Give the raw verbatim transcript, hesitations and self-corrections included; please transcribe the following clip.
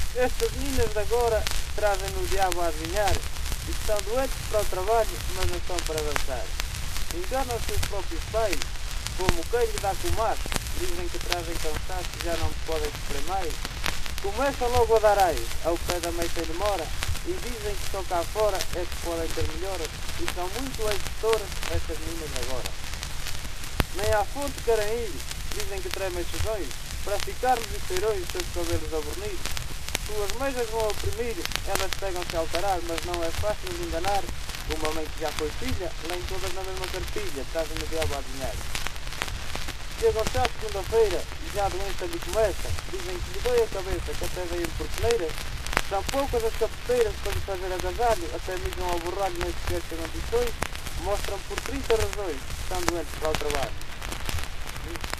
Estas meninas de agora trazem-no o diabo a adivinhar e estão doentes para o trabalho, mas não estão para dançar. Enganam os seus próprios pais, como quem lhe dá com o macho, dizem que trazem cansaço e já não podem sofrer mais. Começam logo a dar aios ao pé da mãe sem demora e dizem que só cá fora é que podem ter melhoras e são muito leitoras estas meninas de agora. Nem à fonte querem ir, dizem que tremem os olhos, para ficarmos e feirões os seus cabelos abornidos. Suas meijas vão oprimir, elas pegam-se a alterar, mas não é fácil de enganar. Uma mãe que já foi filha, nem todas na mesma cartilha, trazem-me o diabo a adivinhar. Chegam já segunda-feira e já a doença lhe começa, dizem que lhe dói a cabeça, que até veio por peneiras. São poucas as cabeceiras para lhe fazer agasalho, até mijam ao borralho, nem sequer chegam tições, mostram por trinta razões que estão doentes para o trabalho.